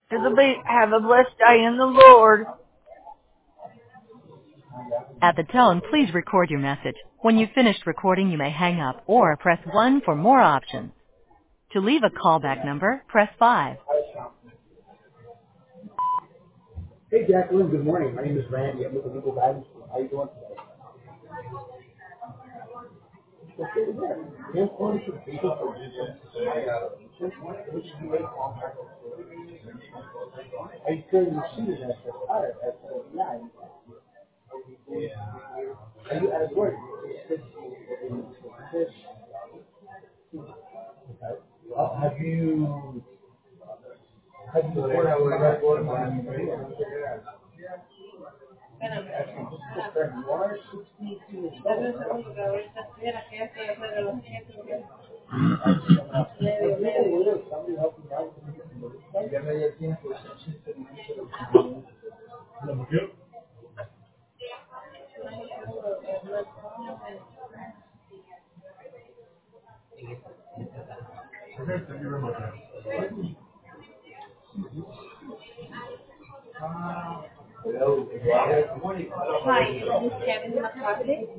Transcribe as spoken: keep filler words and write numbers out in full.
Have a bl- have a blessed day in the Lord. At the tone, please record your message. When you've finished recording, you may hang up or press one for more options. To leave a callback number, press five. Hey, Jacqueline. Good morning. My name is Randy. I'm with the Legal Guidance Group. How are you doing today? Okay, yeah. Here's one for people for Are you still receiving that for fire at forty-nine? Are you at work? Uh, have you have you worked with that board? You are sixty-two years old. Hi, is this Kevin McCarthy?